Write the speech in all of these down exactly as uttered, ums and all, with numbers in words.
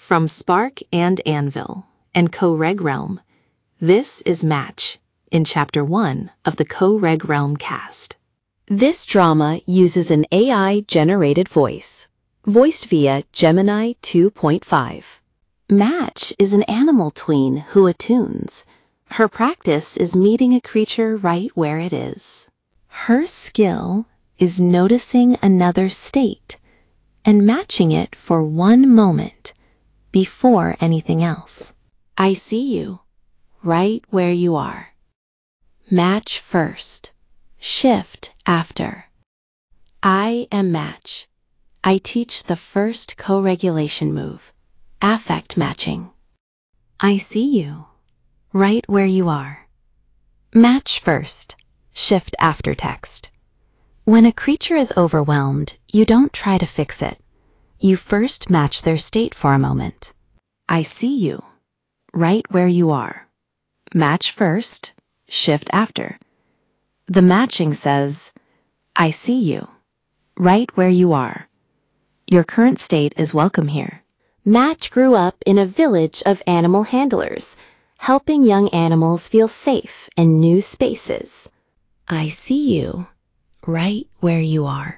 From Spark and Anvil and CoReg Realm, this is Match in Chapter one of the CoReg Realm cast. This drama uses an A I-generated voice, voiced via Gemini two point five. Match is an animal tween who attunes. Her practice is meeting a creature right where it is. Her skill is noticing another state and matching it for one moment before anything else. I see you, right where you are. Match first, shift after. I am Match. I teach the first co-regulation move, affect matching. I see you, right where you are. Match first, shift after text. When a creature is overwhelmed, you don't try to fix it. You first match their state for a moment. I see you, right where you are. Match first, shift after. The matching says, I see you, right where you are. Your current state is welcome here. Match grew up in a village of animal handlers, helping young animals feel safe in new spaces. I see you, right where you are.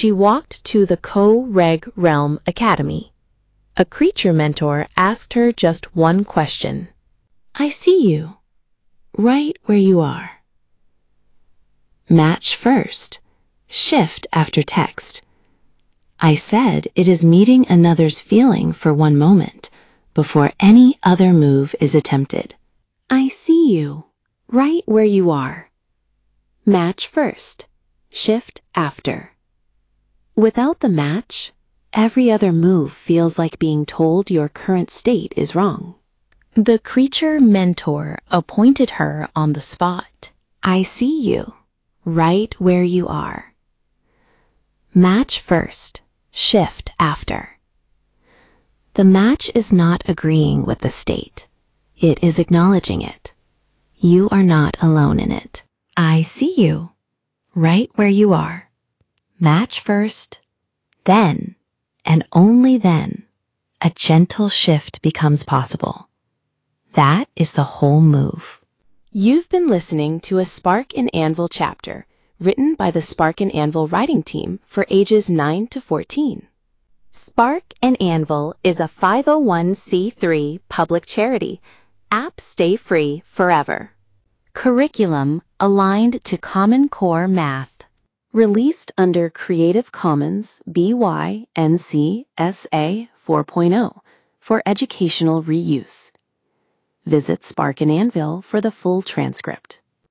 She walked to the Co-Reg Realm Academy. A creature mentor asked her just one question. I see you, right where you are. Match first, shift after text. I said it is meeting another's feeling for one moment before any other move is attempted. I see you, right where you are. Match first, shift after. Without the match, every other move feels like being told your current state is wrong. The creature mentor appointed her on the spot. I see you, right where you are. Match first, shift after. The match is not agreeing with the state. It is acknowledging it. You are not alone in it. I see you, right where you are. Match first, then, and only then, a gentle shift becomes possible. That is the whole move. You've been listening to a Spark and Anvil chapter written by the Spark and Anvil writing team for ages nine to fourteen. Spark and Anvil is a five oh one c three public charity. Apps stay free forever. Curriculum aligned to Common Core Math. Released under Creative Commons B Y N C S A four point oh for educational reuse. Visit Spark and Anvil for the full transcript.